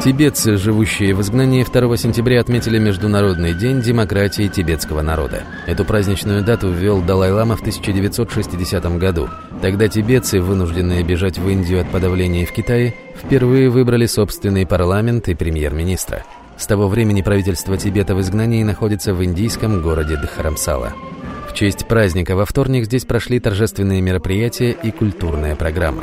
Тибетцы, живущие в изгнании, 2 сентября отметили Международный день демократии тибетского народа. Эту праздничную дату ввел Далай-лама в 1960 году. Тогда тибетцы, вынужденные бежать в Индию от подавления в Китае, впервые выбрали собственный парламент и премьер-министра. С того времени правительство Тибета в изгнании находится в индийском городе Дхарамсала. В честь праздника во вторник здесь прошли торжественные мероприятия и культурная программа.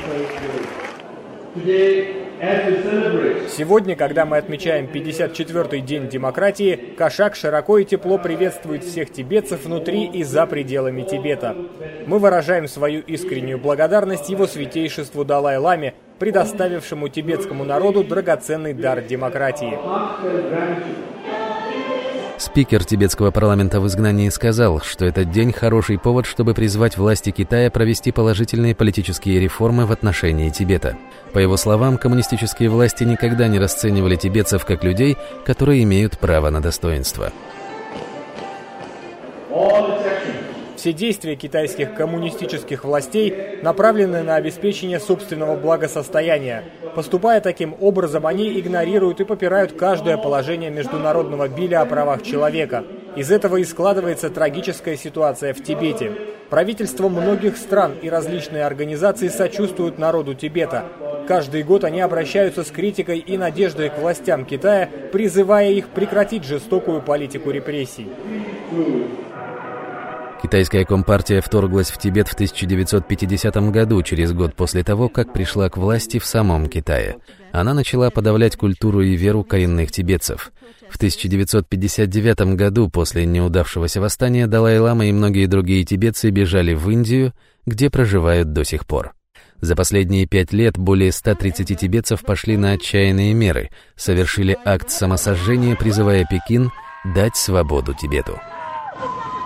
Сегодня, когда мы отмечаем 54-й день демократии, Кашак широко и тепло приветствует всех тибетцев внутри и за пределами Тибета. Мы выражаем свою искреннюю благодарность его святейшеству Далай-ламе, предоставившему тибетскому народу драгоценный дар демократии. Спикер тибетского парламента в изгнании сказал, что этот день – хороший повод, чтобы призвать власти Китая провести положительные политические реформы в отношении Тибета. По его словам, коммунистические власти никогда не расценивали тибетцев как людей, которые имеют право на достоинство. Все действия китайских коммунистических властей направлены на обеспечение собственного благосостояния. Поступая таким образом, они игнорируют и попирают каждое положение международного биля о правах человека. Из этого и складывается трагическая ситуация в Тибете. Правительства многих стран и различные организации сочувствуют народу Тибета. Каждый год они обращаются с критикой и надеждой к властям Китая, призывая их прекратить жестокую политику репрессий. Китайская компартия вторглась в Тибет в 1950 году, через год после того, как пришла к власти в самом Китае. Она начала подавлять культуру и веру коренных тибетцев. В 1959 году, после неудавшегося восстания, Далай-лама и многие другие тибетцы бежали в Индию, где проживают до сих пор. За последние 5 лет более 130 тибетцев пошли на отчаянные меры, совершили акт самосожжения, призывая Пекин дать свободу Тибету.